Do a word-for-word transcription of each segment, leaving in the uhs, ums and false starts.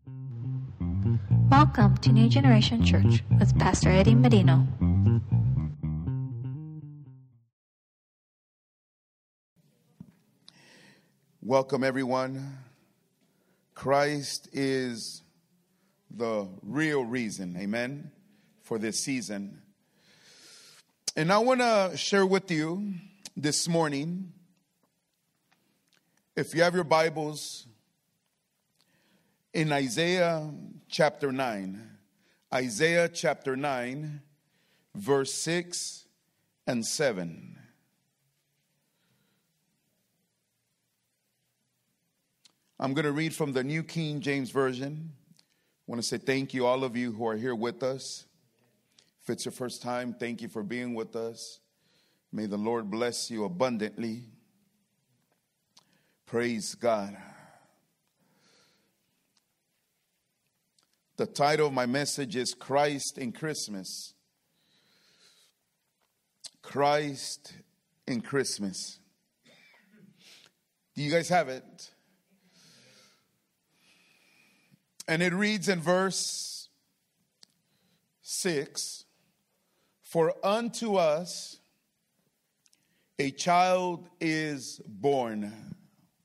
Welcome to New Generation Church with Pastor Eddie Medino. Welcome, everyone. Christ is the real reason, amen, for this season. And I want to share with you this morning, if you have your Bibles, in Isaiah chapter nine, Isaiah chapter nine, verse six and seven. I'm going to read from the New King James Version. I want to say thank you, all of you who are here with us. If it's your first time, thank you for being with us. May the Lord bless you abundantly. Praise God. The title of my message is Christ in Christmas. Christ in Christmas. Do you guys have it? And it reads in verse six, "For unto us a child is born,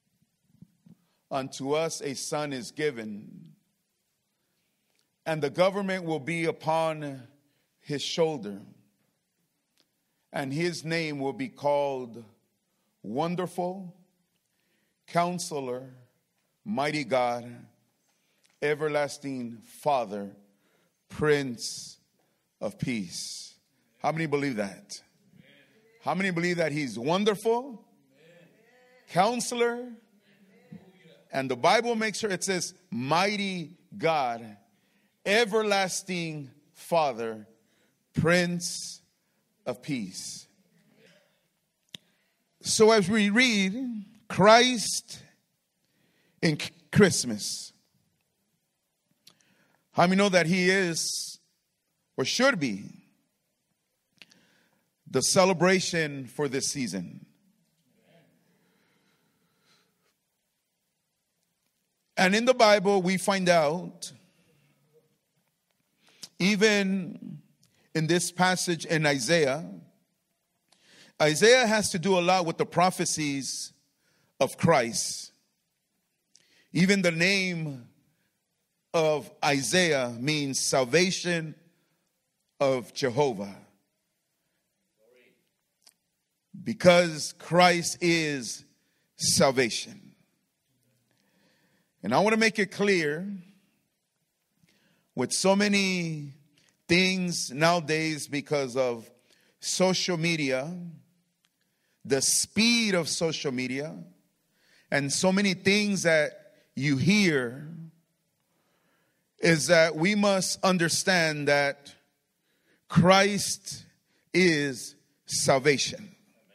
unto us a son is given, and the government will be upon his shoulder, and his name will be called Wonderful, Counselor, Mighty God, Everlasting Father, Prince of Peace." How many believe that? Amen. How many believe that he's wonderful, Amen. Counselor, Amen. And the Bible makes sure it says Mighty God, Everlasting Father, Prince of Peace. So as we read Christ in Christmas, how many know that he is, or should be, the celebration for this season? And in the Bible, we find out, even in this passage in Isaiah, Isaiah has to do a lot with the prophecies of Christ. Even the name of Isaiah means salvation of Jehovah, because Christ is salvation. And I want to make it clear, with so many things nowadays because of social media, the speed of social media, and so many things that you hear, is that we must understand that Christ is salvation.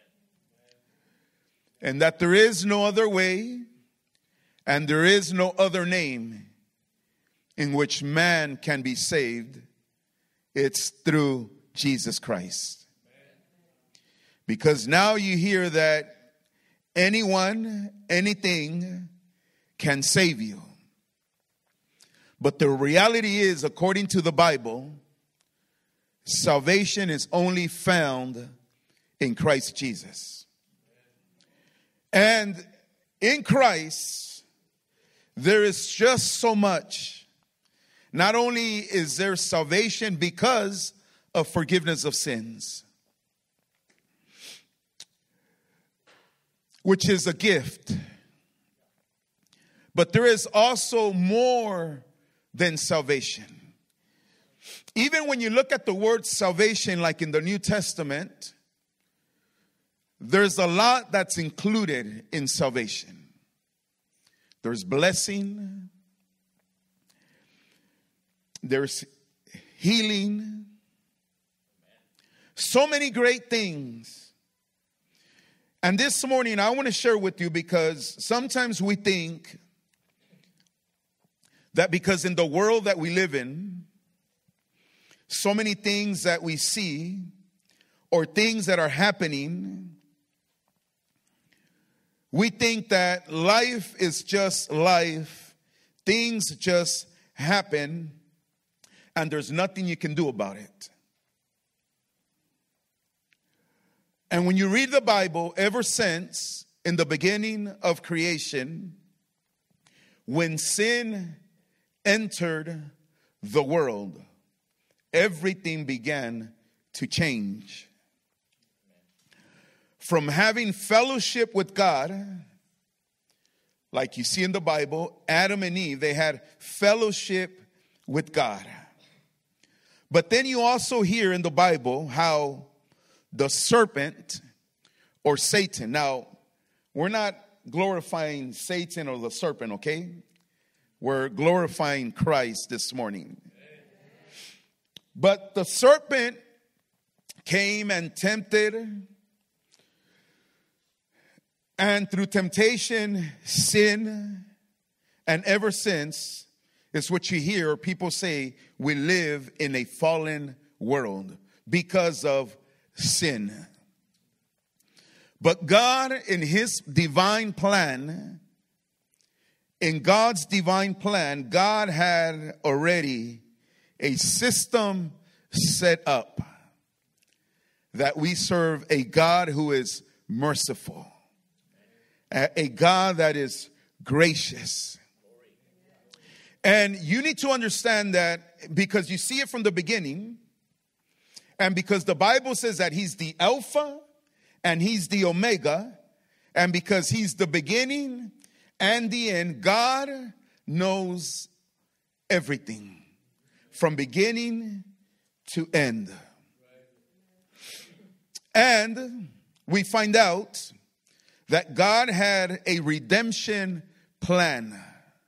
And that there is no other way and there is no other name in which man can be saved. It's through Jesus Christ. Because now you hear that anyone, anything can save you. But the reality is, according to the Bible, salvation is only found in Christ Jesus. And in Christ, there is just so much. Not only is there salvation because of forgiveness of sins, which is a gift, but there is also more than salvation. Even when you look at the word salvation, like in the New Testament, there's a lot that's included in salvation. There's blessing, there's healing, so many great things. And this morning I want to share with you, because sometimes we think that because in the world that we live in, so many things that we see or things that are happening, we think that life is just life. Things just happen, and there's nothing you can do about it. And when you read the Bible, ever since in the beginning of creation, when sin entered the world, everything began to change. From having fellowship with God, like you see in the Bible, Adam and Eve, they had fellowship with God. But then you also hear in the Bible how the serpent or Satan. Now, we're not glorifying Satan or the serpent, okay? We're glorifying Christ this morning. But the serpent came and tempted, and through temptation, sin, and ever since, it's what you hear people say, we live in a fallen world because of sin. But God, in his divine plan, in God's divine plan, God had already a system set up that we serve a God who is merciful, a God that is gracious. And you need to understand that because you see it from the beginning, and because the Bible says that he's the Alpha and he's the Omega, and because he's the beginning and the end, God knows everything from beginning to end. And we find out that God had a redemption plan.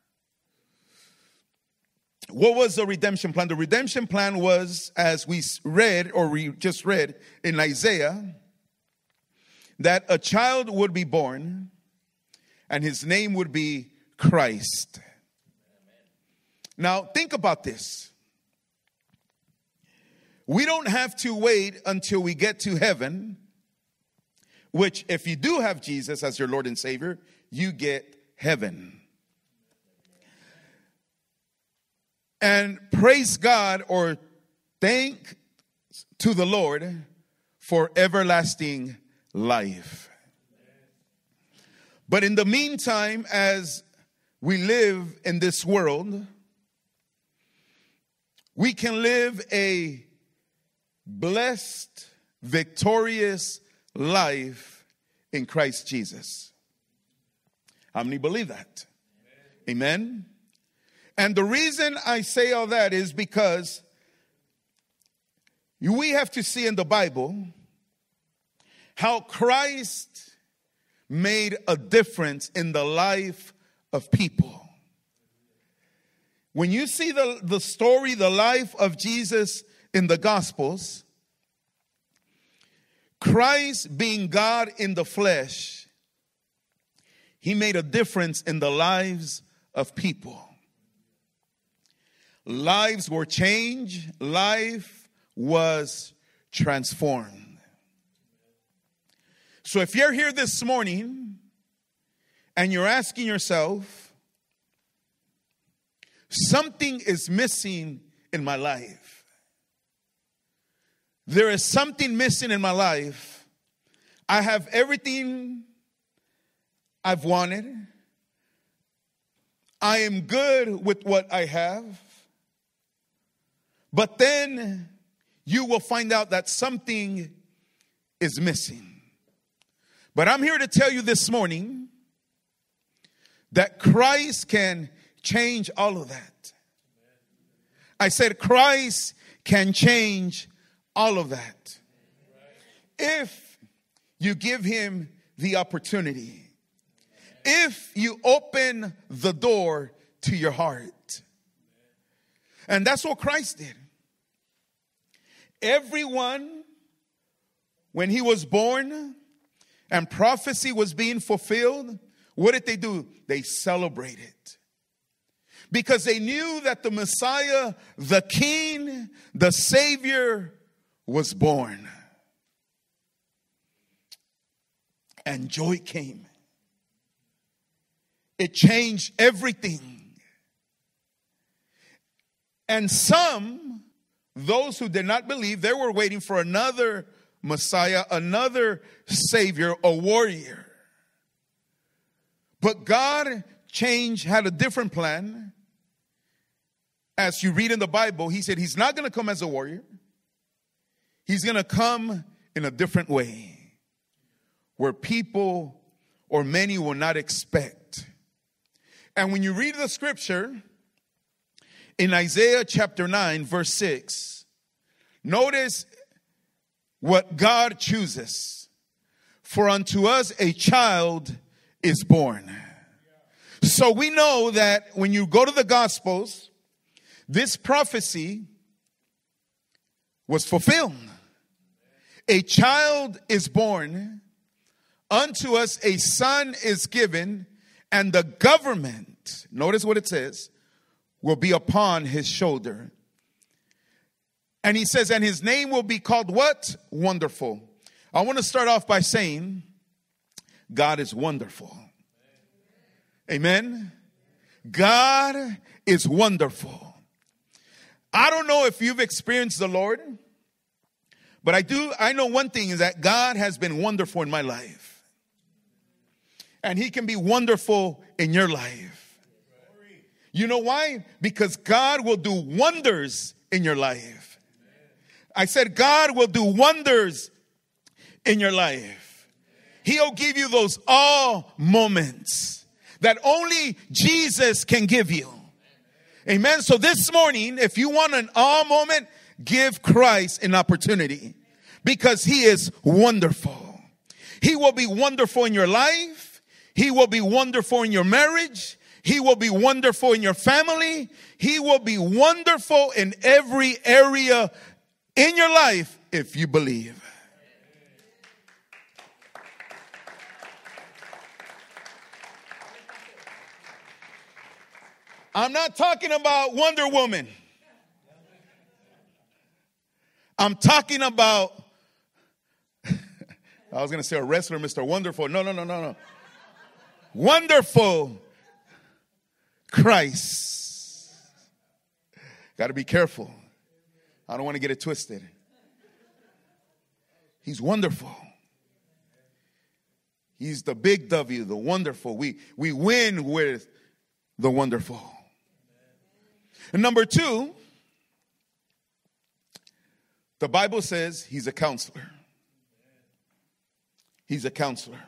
What was the redemption plan? The redemption plan was, as we read, or we just read in Isaiah, that a child would be born and his name would be Christ. Now, think about this. We don't have to wait until we get to heaven, which if you do have Jesus as your Lord and Savior, you get heaven. And praise God or thank to the Lord for everlasting life. But in the meantime, as we live in this world, we can live a blessed, victorious life in Christ Jesus. How many believe that? Amen. Amen? And the reason I say all that is because we have to see in the Bible how Christ made a difference in the life of people. When you see the, the story, the life of Jesus in the Gospels, Christ being God in the flesh, he made a difference in the lives of people. Lives were changed. Life was transformed. So if you're here this morning and you're asking yourself, something is missing in my life. There is something missing in my life. I have everything I've wanted. I am good with what I have. But then you will find out that something is missing. But I'm here to tell you this morning that Christ can change all of that. I said Christ can change all of that if you give him the opportunity. If you open the door to your heart. And that's what Christ did. Everyone, when he was born and prophecy was being fulfilled, what did they do? They celebrated. Because they knew that the Messiah, the King, the Savior was born. And joy came. It changed everything. And some, those who did not believe, they were waiting for another Messiah, another Savior, a warrior. But God changed, had a different plan. As you read in the Bible, he said he's not going to come as a warrior. He's going to come in a different way, where people or many will not expect. And when you read the scripture in Isaiah chapter nine, verse six, notice what God chooses. For unto us a child is born. So we know that when you go to the Gospels, this prophecy was fulfilled. A child is born, unto us a son is given, and the government, notice what it says, will be upon his shoulder. And he says, and his name will be called what? Wonderful. I want to start off by saying, God is wonderful. Amen. God is wonderful. I don't know if you've experienced the Lord, but I do. I know one thing is that God has been wonderful in my life. And he can be wonderful in your life. You know why? Because God will do wonders in your life. I said God will do wonders in your life. He'll give you those awe moments that only Jesus can give you. Amen. So this morning, if you want an awe moment, give Christ an opportunity, because he is wonderful. He will be wonderful in your life. He will be wonderful in your marriage. He will be wonderful in your family. He will be wonderful in every area in your life if you believe. I'm not talking about Wonder Woman. I'm talking about, I was going to say a wrestler, Mister Wonderful. No, no, no, no, no. Wonderful Christ. Got to be careful. I don't want to get it twisted. He's wonderful. He's the big W, the wonderful. We, we win with the wonderful. And number two, the Bible says he's a counselor. He's a counselor.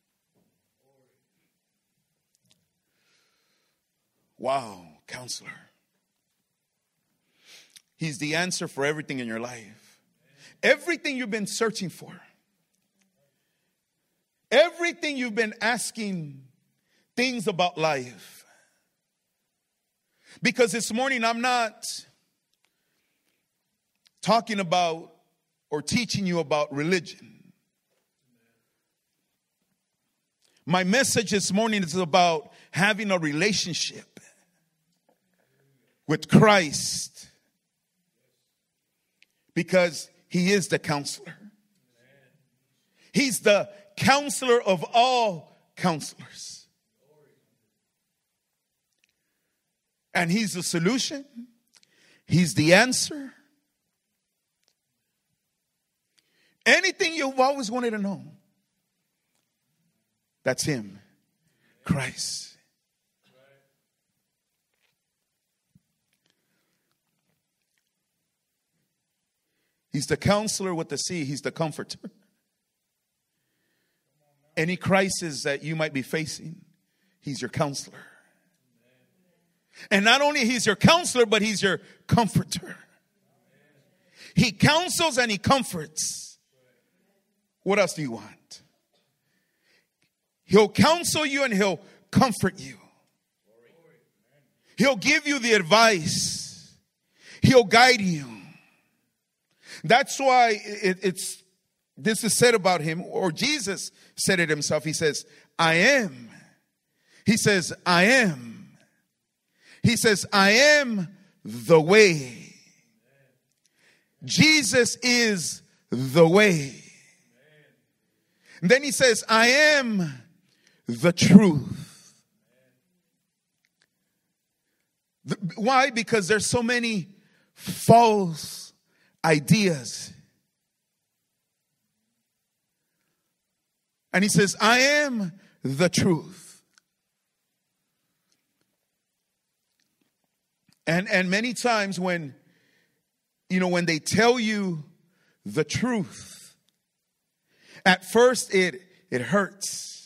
Wow, counselor. He's the answer for everything in your life. Everything you've been searching for. Everything you've been asking things about life. Because this morning I'm not talking about or teaching you about religion. My message this morning is about having a relationship with Christ, because he is the counselor. He's the counselor of all counselors. And he's the solution. He's the answer. Anything you've always wanted to know, that's him, Christ. He's the counselor with the C. He's the comforter. Any crisis that you might be facing, he's your counselor. And not only he's your counselor, but he's your comforter. He counsels and he comforts. What else do you want? He'll counsel you and he'll comfort you. He'll give you the advice. He'll guide you. That's why it, it's this is said about him, or Jesus said it himself. He says, I am. He says, I am. He says, I am the way. Jesus is the way. And then he says, I am the truth. The, why? Because there's so many false ideas. And he says, I am the truth. And and many times when, you know, when they tell you the truth, at first it it hurts.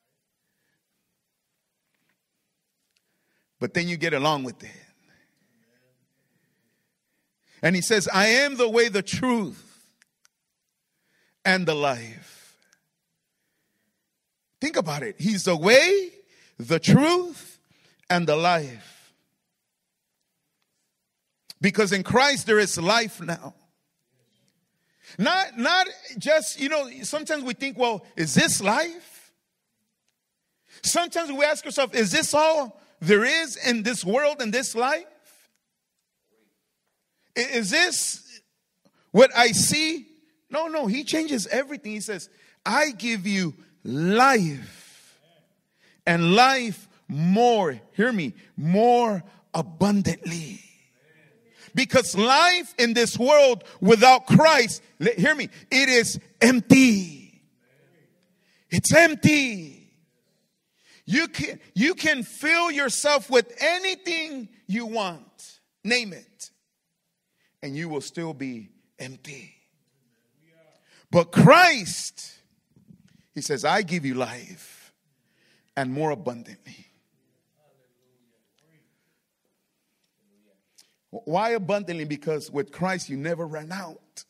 But then you get along with it. And he says, I am the way, the truth, and the life. Think about it. He's the way, the truth, and the life. Because in Christ there is life now. Not, not just, you know, sometimes we think, well, is this life? Sometimes we ask ourselves, is this all there is in this world and this life? Is this what I see? No, no, he changes everything. He says, I give you life, and life more, hear me, more abundantly. Because life in this world without Christ, hear me, it is empty. It's empty. You can, you can fill yourself with anything you want. Name it. And you will still be empty. But Christ, he says, I give you life and more abundantly. Why abundantly? Because with Christ you never run out.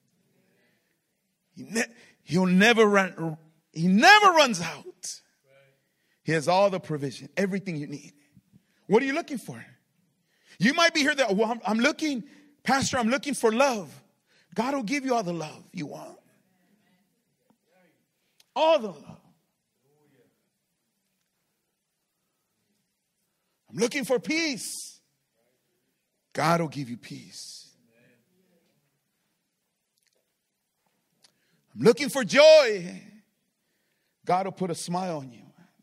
He ne- he'll never run. He never runs out. He has all the provision, everything you need. What are you looking for? You might be here that, well, I'm, I'm looking, Pastor, I'm looking for love. God will give you all the love you want. All the love. I'm looking for peace. God will give you peace. I'm looking for joy. God will put a smile on you.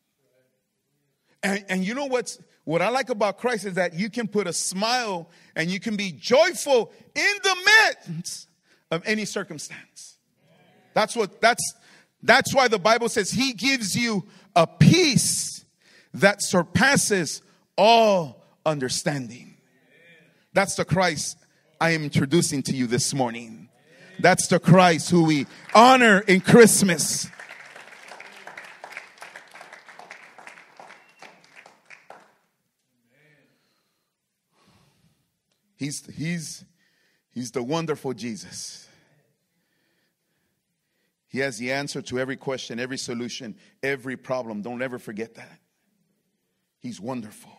And, and you know what's what I like about Christ is that you can put a smile and you can be joyful in the midst of any circumstance. That's what that's that's why the Bible says he gives you a peace that surpasses all understanding. That's the Christ I am introducing to you this morning. That's the Christ who we honor in Christmas. He's, he's, he's the wonderful Jesus. He has the answer to every question, every solution, every problem. Don't ever forget that. He's wonderful.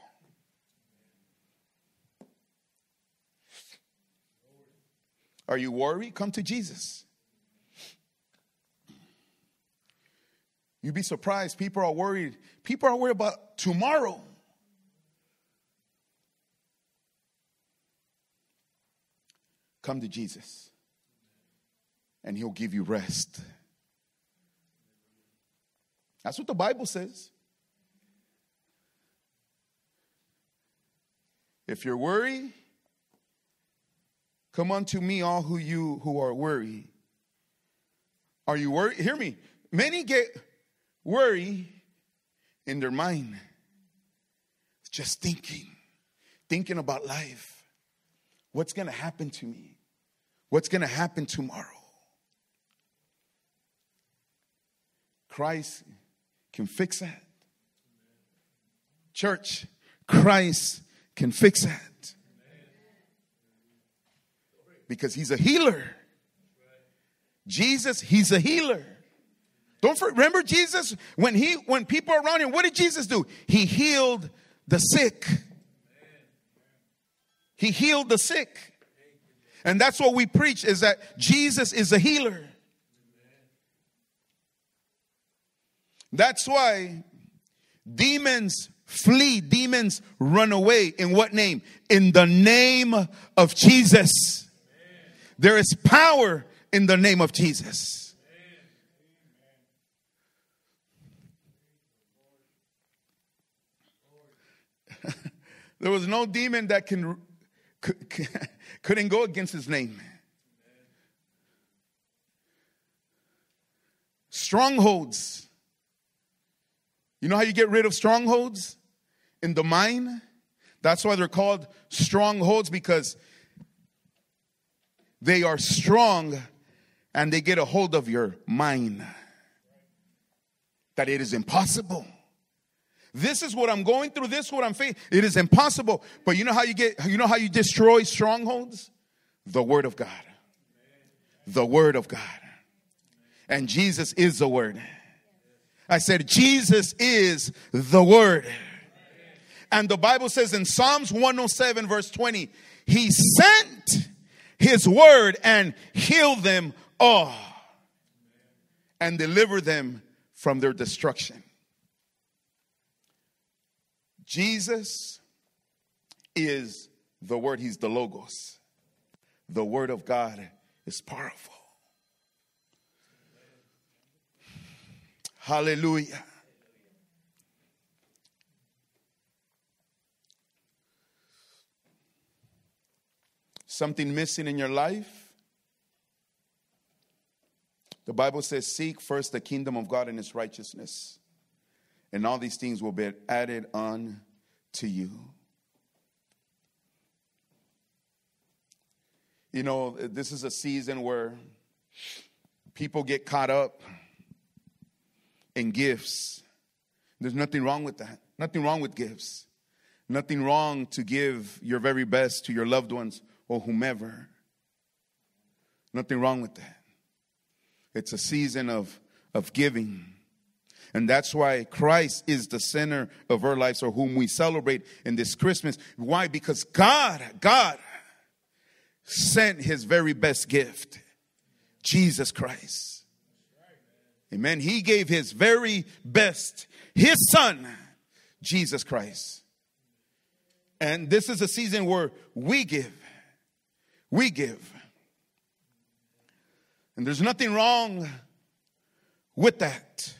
Are you worried? Come to Jesus. You'd be surprised. People are worried. People are worried about tomorrow. Come to Jesus, and he'll give you rest. That's what the Bible says. If you're worried, come unto me, all who you who are weary. Are you worried? Hear me. Many get worried in their mind. Just thinking, thinking about life. What's going to happen to me? What's going to happen tomorrow? Christ can fix that. Church, Christ can fix that. Because he's a healer. Jesus, he's a healer. Don't for, remember Jesus? When he when people are around him, what did Jesus do? He healed the sick. He healed the sick. And that's what we preach, is that Jesus is a healer. That's why demons flee, demons run away. In what name? In the name of Jesus. There is power in the name of Jesus. There was no demon that can couldn't go against his name. Strongholds. You know how you get rid of strongholds? In the mind. That's why they're called strongholds, because they are strong and they get a hold of your mind. That it is impossible. This is what I'm going through. This is what I'm facing. It is impossible. But you know how you get, you know how you destroy strongholds? The Word of God. The Word of God. And Jesus is the Word. I said, Jesus is the Word. And the Bible says in Psalms one oh seven verse twenty, He sent His Word and healed them all and delivered them from their destruction. Jesus is the Word. He's the Logos. The Word of God is powerful. Hallelujah. Something missing in your life? The Bible says, seek first the kingdom of God and His righteousness, and all these things will be added on to you. You know, this is a season where people get caught up in gifts. There's nothing wrong with that. Nothing wrong with gifts. Nothing wrong to give your very best to your loved ones or whomever. Nothing wrong with that. It's a season of, of giving. And that's why Christ is the center of our lives, or whom we celebrate in this Christmas. Why? Because God, God sent His very best gift, Jesus Christ. Amen. He gave His very best, His Son, Jesus Christ. And this is a season where we give. We give. And there's nothing wrong with that.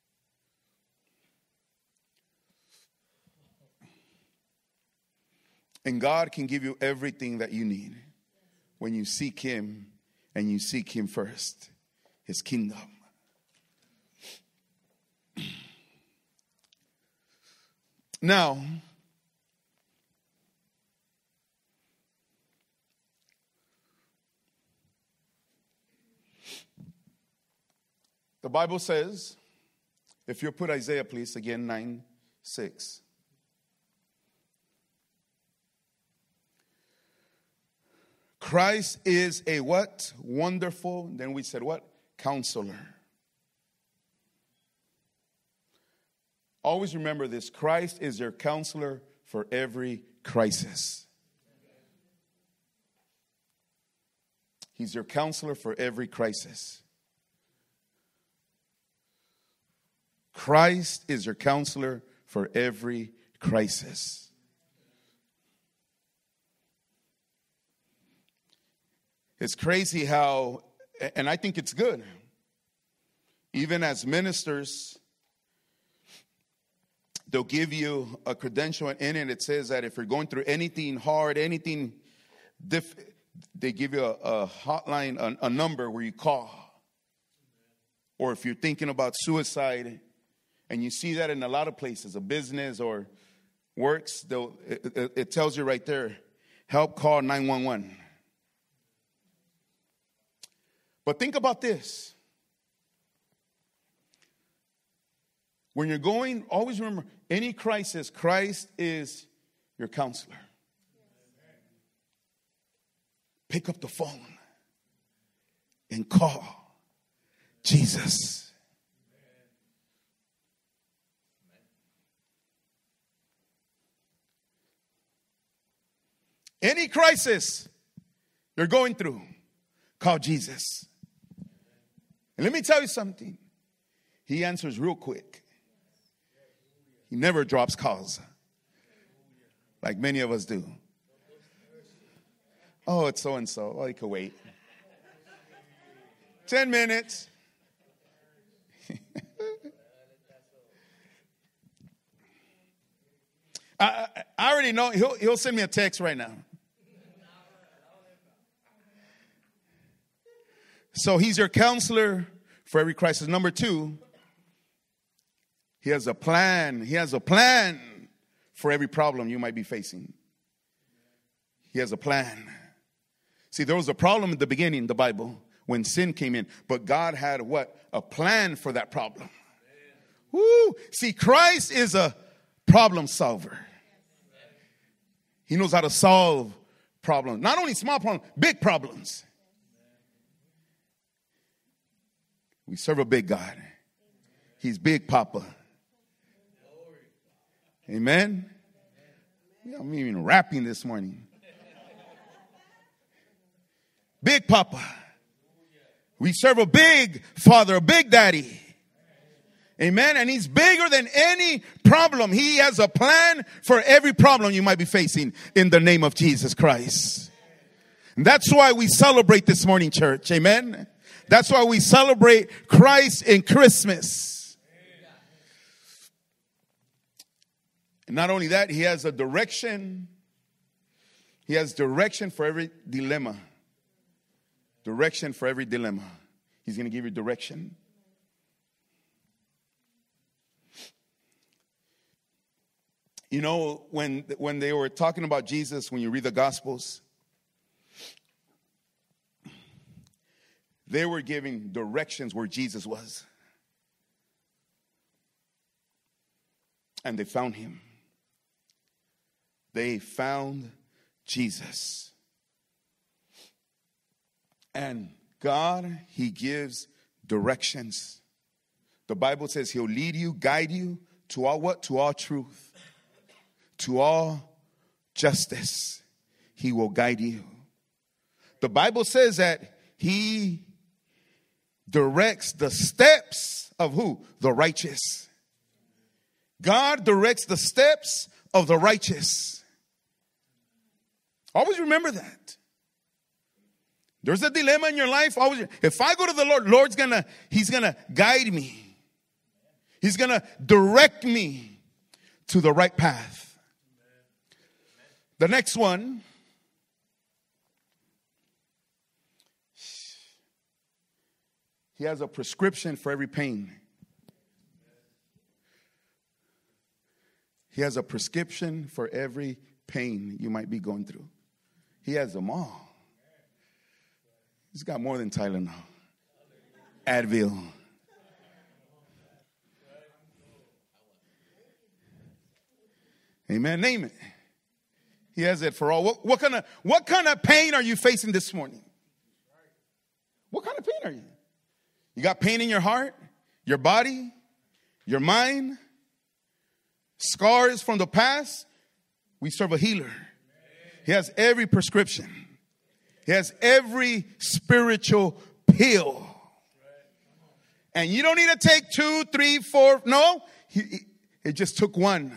And God can give you everything that you need when you seek Him and you seek Him first, His kingdom. Now, the Bible says, if you put Isaiah, please, again, nine, six. Christ is a what? Wonderful. Then we said what? Counselor. Always remember this. Christ is your counselor for every crisis. He's your counselor for every crisis. Christ is your counselor for every crisis. It's crazy how, and I think it's good, even as ministers, they'll give you a credential, and in it it says that if you're going through anything hard, anything diff, they give you a, a hotline, a, a number where you call. Or if you're thinking about suicide, and you see that in a lot of places, a business or works, they'll, it, it, it tells you right there, help, call nine one one. But think about this. When you're going, always remember, any crisis, Christ is your counselor. Pick up the phone and call Jesus. Any crisis you're going through, call Jesus. And let me tell you something. He answers real quick. He never drops calls like many of us do. Oh, it's so-and-so. Oh, he could wait. Ten minutes. I, I already know. He'll, he'll send me a text right now. So he's your counselor for every crisis. Number two, he has a plan. He has a plan for every problem you might be facing. He has a plan. See, there was a problem at the beginning, the Bible, when sin came in. But God had what? A plan for that problem. Woo! See, Christ is a problem solver. He knows how to solve problems. Not only small problems, big problems. We serve a big God. He's Big Papa. Amen? I'm even rapping this morning. Big Papa. We serve a big Father, a big Daddy. Amen? And he's bigger than any problem. He has a plan for every problem you might be facing in the name of Jesus Christ. And that's why we celebrate this morning, church. Amen? That's why we celebrate Christ in Christmas. And not only that, he has a direction. He has direction for every dilemma. Direction for every dilemma. He's going to give you direction. You know, when, when they were talking about Jesus, when you read the Gospels, they were giving directions where Jesus was. And they found him. They found Jesus. And God, he gives directions. The Bible says he'll lead you, guide you to all what? To all truth. To all justice. He will guide you. The Bible says that he directs the steps of who? The righteous. God directs the steps of the righteous. Always remember that. There's a dilemma in your life. Always, if I go to the Lord, Lord's gonna, he's gonna guide me. He's gonna direct me to the right path. The next one. He has a prescription for every pain. He has a prescription for every pain you might be going through. He has them all. He's got more than Tylenol, Advil. Amen. Name it. He has it for all. What, what kind of what kind of pain are you facing this morning? What kind of pain are you? You got pain in your heart, your body, your mind, scars from the past. We serve a healer. He has every prescription. He has every spiritual pill. And you don't need to take two, three, four. No, he, it just took one.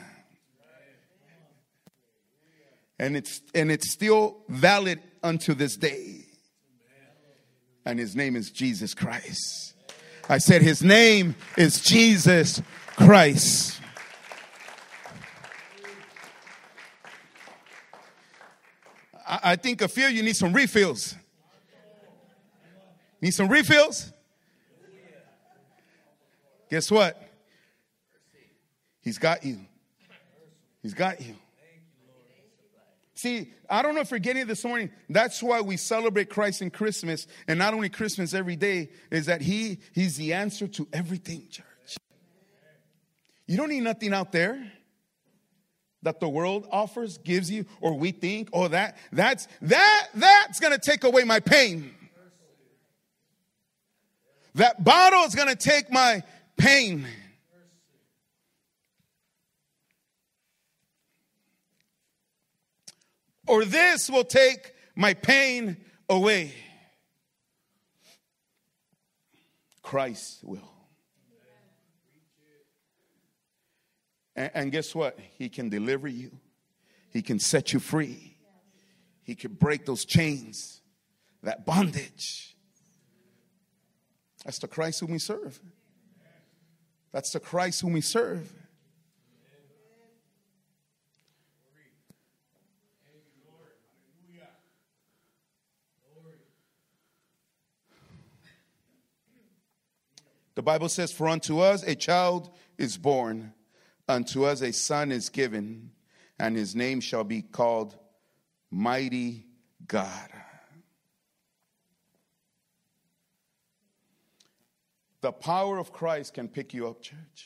And it's and it's still valid unto this day. And his name is Jesus Christ. I said his name is Jesus Christ. I, I think a few of you need some refills. Need some refills? Guess what? He's got you. He's got you. See, I don't know if you're getting it this morning. That's why we celebrate Christ in Christmas. And not only Christmas every day, is that he, he's the answer to everything, church. You don't need nothing out there that the world offers, gives you, or we think, oh, that, that's, that, that's going to take away my pain. That bottle is going to take my pain. Or this will take my pain away. Christ will. And, and guess what? He can deliver you. He can set you free. He can break those chains, that bondage. That's the Christ whom we serve. That's the Christ whom we serve. The Bible says, for unto us a child is born, unto us a son is given, and his name shall be called Mighty God. The power of Christ can pick you up, church.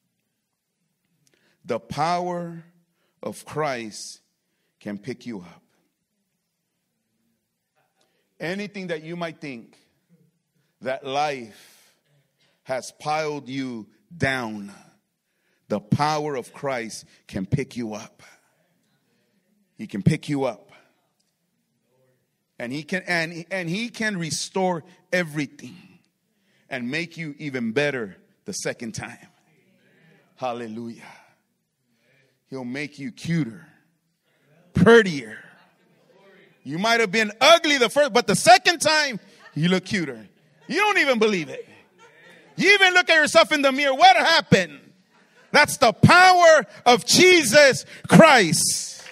The power of Christ can pick you up. Anything that you might think that life has piled you down, the power of Christ can pick you up. He can pick you up. And he can and, and he can restore everything and make you even better the second time. Hallelujah. He'll make you cuter, prettier. You might have been ugly the first, but the second time, you look cuter. You don't even believe it. You even look at yourself in the mirror. What happened? That's the power of Jesus Christ.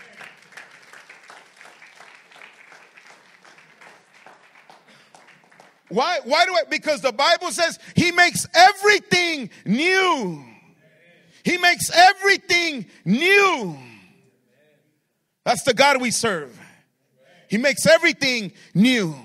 Why? Why do I? Because the Bible says he makes everything new. He makes everything new. That's the God we serve. He makes everything new.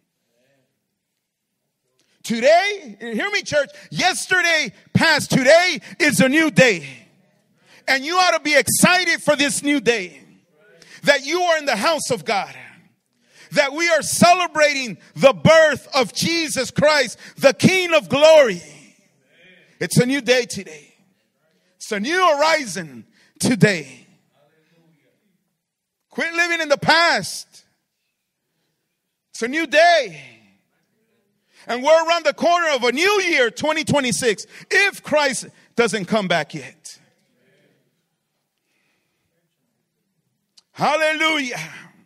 Today, hear me, church, yesterday past, today is a new day. And you ought to be excited for this new day. That you are in the house of God. That we are celebrating the birth of Jesus Christ, the King of glory. It's a new day today. It's a new horizon today. Quit living in the past. It's a new day. And we're around the corner of a new year, twenty twenty-six, if Christ doesn't come back yet. Hallelujah.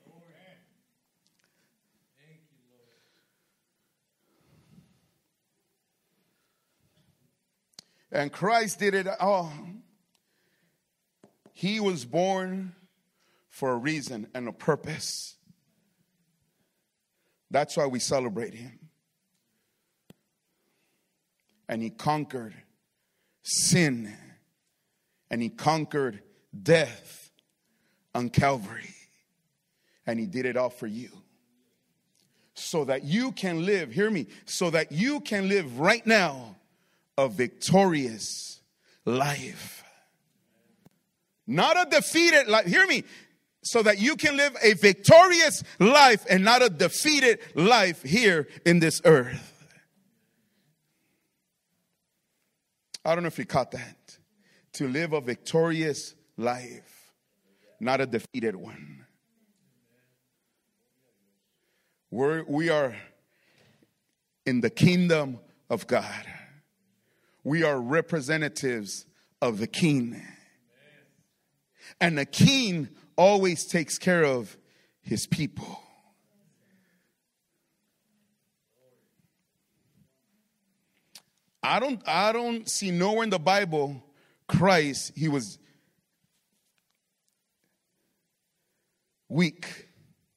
And Christ did it all. He was born for a reason and a purpose. That's why we celebrate him. And he conquered sin. And he conquered death on Calvary. And he did it all for you. So that you can live, hear me, so that you can live right now a victorious life. Not a defeated life. Hear me. So that you can live a victorious life and not a defeated life here in this earth. I don't know if you caught that. To live a victorious life, not a defeated one. We're, we are in the kingdom of God. We are representatives of the King. And the King always takes care of his people. I don't, I don't see nowhere in the Bible Christ, he was weak.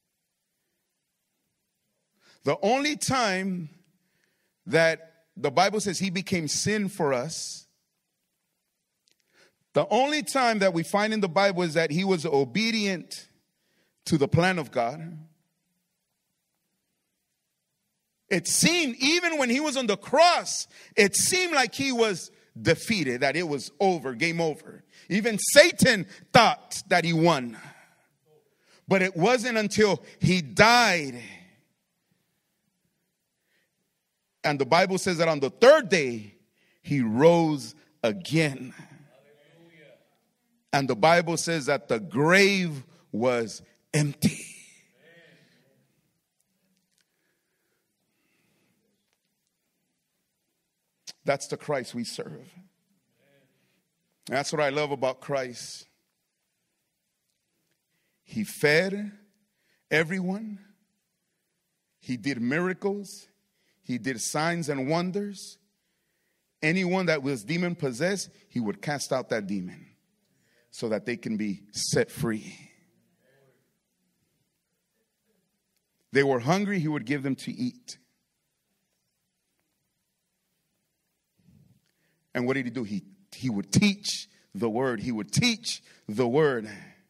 The only time that the Bible says he became sin for us, the only time that we find in the Bible is that he was obedient to the plan of God. It seemed, even when he was on the cross, it seemed like he was defeated, that it was over, game over. Even Satan thought that he won. But it wasn't until he died. And the Bible says that on the third day, he rose again. And the Bible says that the grave was empty. That's the Christ we serve. That's what I love about Christ. He fed everyone. He did miracles. He did signs and wonders. Anyone that was demon possessed, he would cast out that demon so that they can be set free. They were hungry, he would give them to eat. And what did he do? He, he would teach the word. He would teach the word.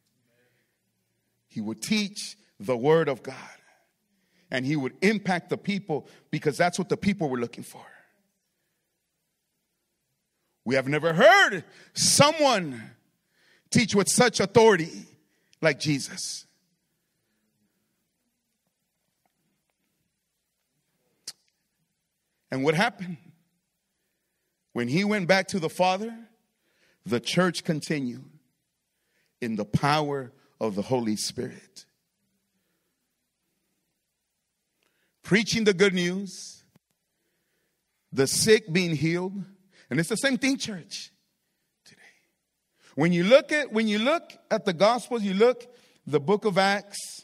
He would teach the word of God. And he would impact the people because that's what the people were looking for. We have never heard someone teach with such authority like Jesus. And what happened? When he went back to the Father, the church continued in the power of the Holy Spirit. Preaching the good news, the sick being healed. And it's the same thing, church, today. When you look at when you look at the Gospels, you look the book of Acts,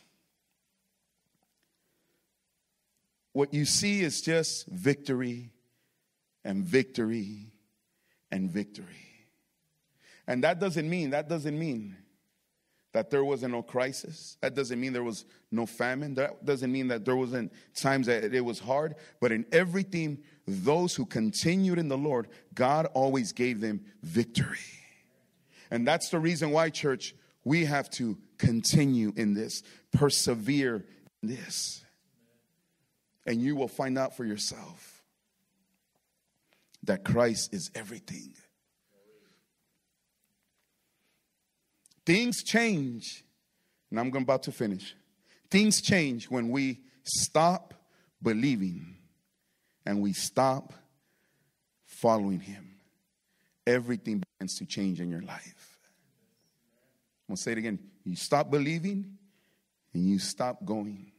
what you see is just victory and victory and victory. And that doesn't mean, that doesn't mean that there wasn't no crisis. That doesn't mean there was no famine. That doesn't mean that there wasn't times that it was hard. But in everything, those who continued in the Lord, God always gave them victory. And that's the reason why, church, we have to continue in this, persevere in this. And you will find out for yourself that Christ is everything. Things change, and I'm about to finish. Things change when we stop believing and we stop following him. Everything begins to change in your life. I'm going to say it again. You stop believing and you stop going.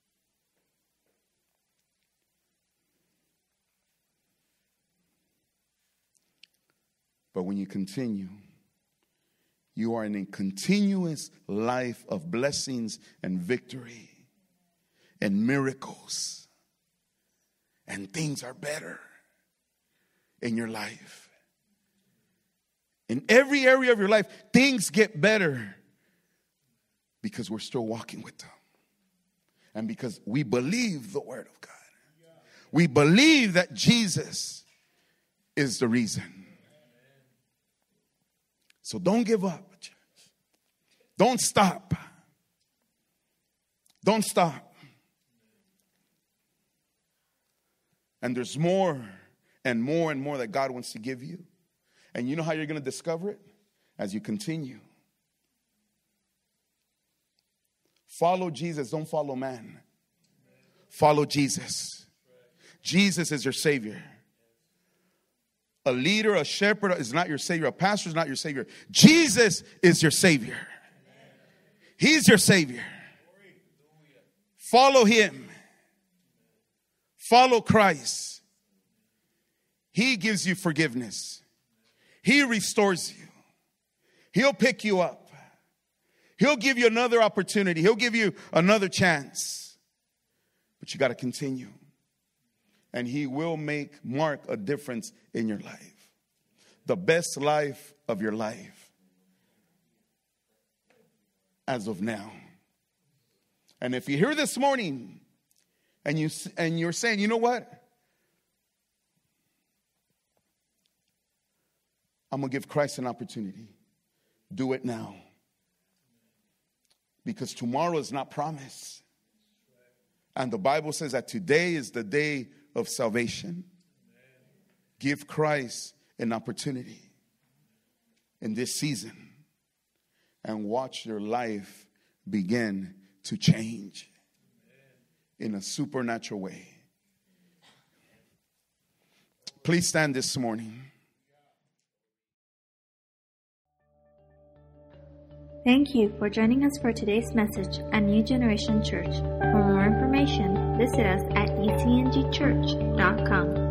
But when you continue, you are in a continuous life of blessings and victory and miracles. And things are better in your life. In every area of your life, things get better because we're still walking with them. And because we believe the word of God. We believe that Jesus is the reason. So don't give up, church. Don't stop. Don't stop. And there's more and more and more that God wants to give you. And you know how you're going to discover it? As you continue. Follow Jesus. Don't follow man. Follow Jesus. Jesus is your Savior. A leader, a shepherd is not your Savior. A pastor is not your Savior. Jesus is your Savior. He's your Savior. Follow him. Follow Christ. He gives you forgiveness. He restores you. He'll pick you up. He'll give you another opportunity. He'll give you another chance. But you got to continue. And he will make, mark a difference in your life. The best life of your life. As of now. And if you're here this morning and, you, and you're saying, you know what? I'm going to give Christ an opportunity. Do it now. Because tomorrow is not promised. And the Bible says that today is the day of salvation. Give Christ an opportunity in this season and watch your life begin to change in a supernatural way. Please stand this morning. Thank you for joining us for today's message at New Generation Church. For more information, visit us at e c n g church dot com.